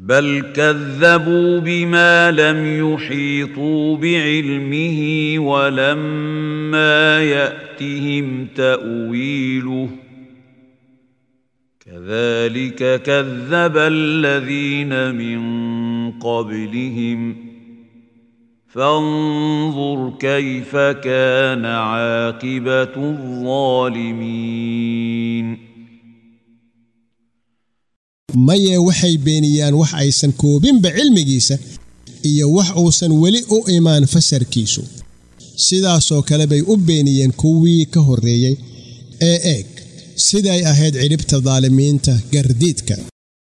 بل كذبوا بما لم يحيطوا بعلمه ولما يأتهم تأويله كذلك كذب الذين من قبلهم فانظر كيف كان عاقبة الظالمين maye waxay beeniyaan wax aysan koobinba cilmigiisa iyo wax uusan weli u imaan fasarkiisu sidaasoo kale bay u beeniyeen kuwii ka horeeyay ee eeg siday ahayd ciribta daalimiinta gardiidka